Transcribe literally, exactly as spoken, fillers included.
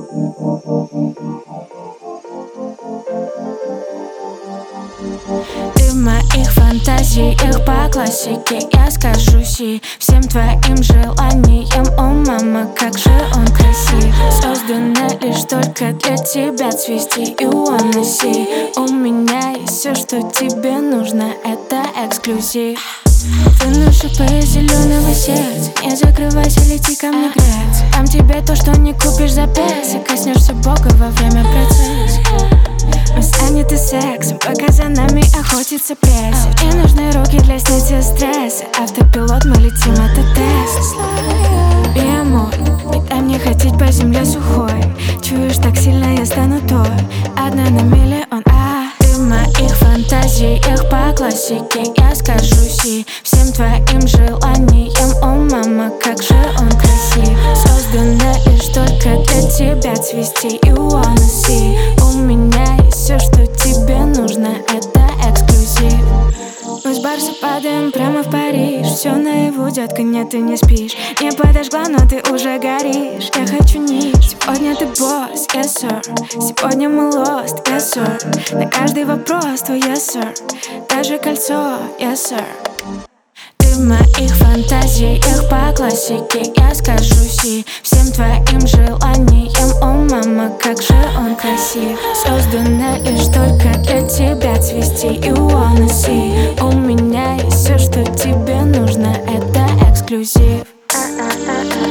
Ты в моих фантазиях по классике. Я скажу си всем твоим желаниям. О, мама, как же он красив. Создана лишь только для тебя цвести. И wanna see. У меня есть все, что тебе нужно. Это эксклюзив. Выну шипы из зеленого сердца. Не закрывайся, лети ко мне греться. Дам тебе то, что не купишь за песо. Коснешься Бога во время процесса. Мы заняты сексом, пока за нами охотится пресса. Мне нужны руки для снятия стресса. Автопилот, мы летим, это тест. Я мой, не дай мне ходить по земле сухой. Чуешь, так сильно я стану той. Одна на миллион, а ты в моих фантазиях по классике. Я скажу си всем твоим желаниям. О, мама, как же он красив. Создана лишь только для тебя цвести. И wanna see. У меня есть все, что тебе нужно. Это эксклюзив. Мы с Барса падаем прямо в Париж. Все наяву, детка, нет, ты не спишь. Не подожгла, но ты уже горишь. Я хочу ниже. Сегодня ты босс, yes sir. Сегодня мы lost, yes sir. На каждый вопрос твой yes sir. Даже кольцо, yes sir. Ты в моих фантазиях по классике. Я скажу си всем твоим желаниям. О, мама, как же он красив. Создана лишь только для тебя цвести. И wanna see. У меня есть все, что тебе нужно. Это эксклюзив.